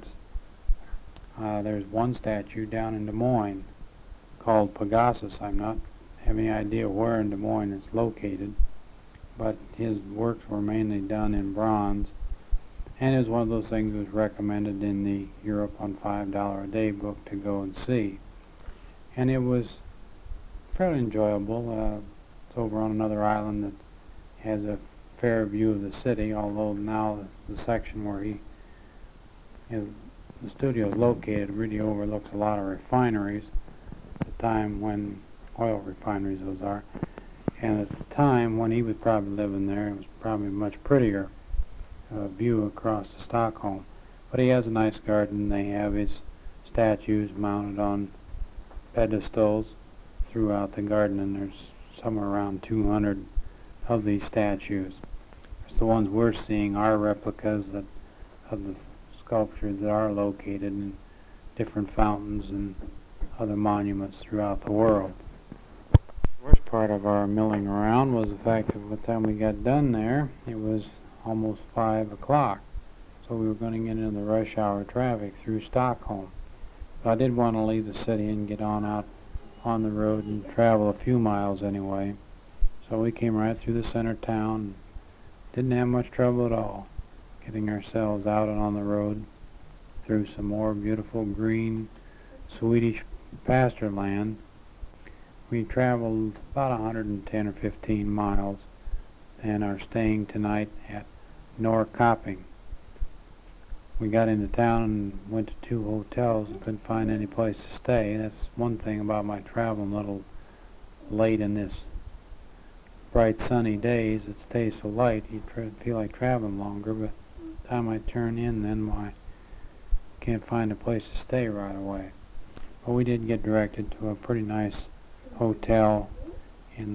Uh, there's one statue down in Des Moines called Pegasus. I'm not have any idea where in Des Moines it's located, but his works were mainly done in bronze, and is one of those things that was recommended in the Europe on five dollar a day book to go and see. And it was fairly enjoyable. Uh, it's over on another island that has a fair view of the city, although now the, the section where he is, the studio is located really overlooks a lot of refineries, at the time when oil refineries those are, and at the time when he was probably living there, it was probably a much prettier uh, view across to Stockholm. But he has a nice garden. They have his statues mounted on pedestals throughout the garden, and there's somewhere around two hundred of these statues. The ones we're seeing are replicas that of the sculptures that are located in different fountains and other monuments throughout the world. The worst part of our milling around was the fact that by the time we got done there, it was almost five o'clock. So we were going to get into the rush hour traffic through Stockholm. But I did want to leave the city and get on out on the road and travel a few miles anyway. So we came right through the center town. Didn't have much trouble at all getting ourselves out and on the road through some more beautiful green Swedish pasture land. We traveled about one hundred ten or fifteen miles and are staying tonight at Norrköping. We got into town and went to two hotels and couldn't find any place to stay. That's one thing about my traveling a little late in this bright sunny days. It stays so light you try, feel like traveling longer, but by the time I turn in then why can't find a place to stay right away. But we did get directed to a pretty nice hotel in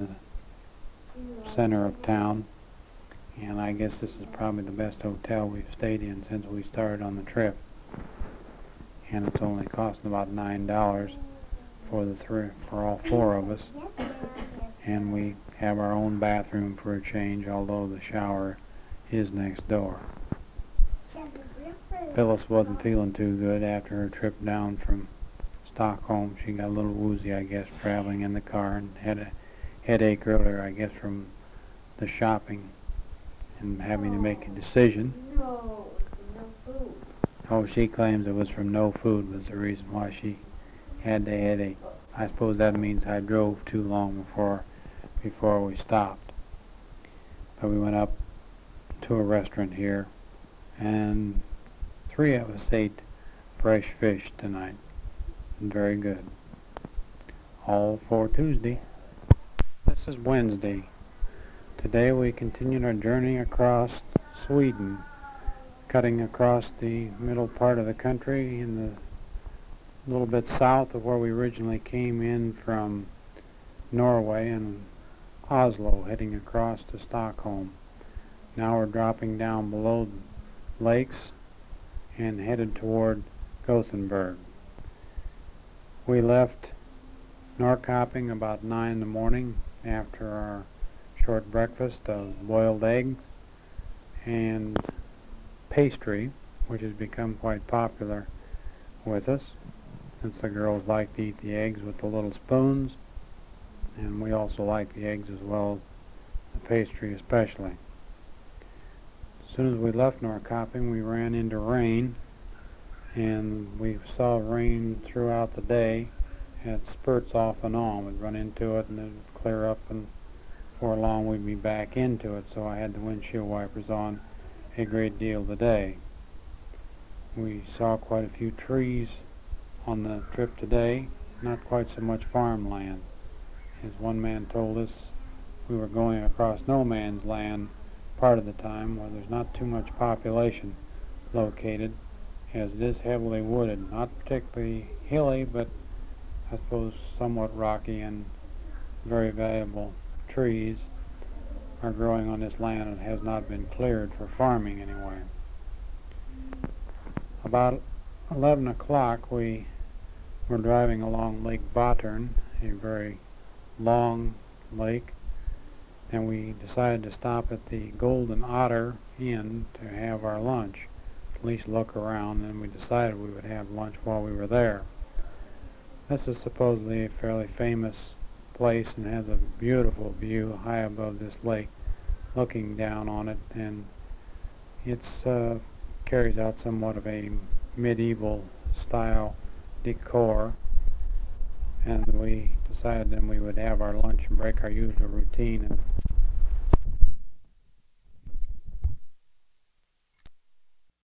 the center of town, and I guess this is probably the best hotel we've stayed in since we started on the trip. And it's only costing about nine dollars for the three for all four of us. And we have our own bathroom for a change, although the shower is next door. Phyllis wasn't feeling too good after her trip down from Stockholm. She got a little woozy, I guess, traveling in the car, and had a headache earlier, I guess, from the shopping and having to make a decision. No, no food. Oh, she claims it was from no food was the reason why she had the headache. I suppose that means I drove too long before before we stopped. But we went up to a restaurant here, and three of us ate fresh fish tonight. Very good. All for Tuesday. This is Wednesday. Today we continued our journey across Sweden, cutting across the middle part of the country in the a little bit south of where we originally came in from Norway and Oslo, heading across to Stockholm. Now we're dropping down below lakes and headed toward Gothenburg. We left Norrköping about nine in the morning after our short breakfast of boiled eggs and pastry, which has become quite popular with us, since the girls like to eat the eggs with the little spoons, and we also like the eggs as well as the pastry especially. As soon as we left Norrköping, we ran into rain, and we saw rain throughout the day. It had spurts off and on. We'd run into it and then it would clear up, and before long we'd be back into it, so I had the windshield wipers on a great deal of the day. We saw quite a few trees on the trip today, not quite so much farmland. As one man told us, we were going across no man's land part of the time, where there's not too much population located, as it is heavily wooded, not particularly hilly, but I suppose somewhat rocky, and very valuable trees are growing on this land and has not been cleared for farming anyway. About eleven o'clock we were driving along Lake Battern, a very long lake, and we decided to stop at the Golden Otter Inn to have our lunch, at least look around, and we decided we would have lunch while we were there. This is supposedly a fairly famous place and has a beautiful view high above this lake looking down on it, and it's uh, carries out somewhat of a medieval style decor, and we decided then we would have our lunch and break our usual routine of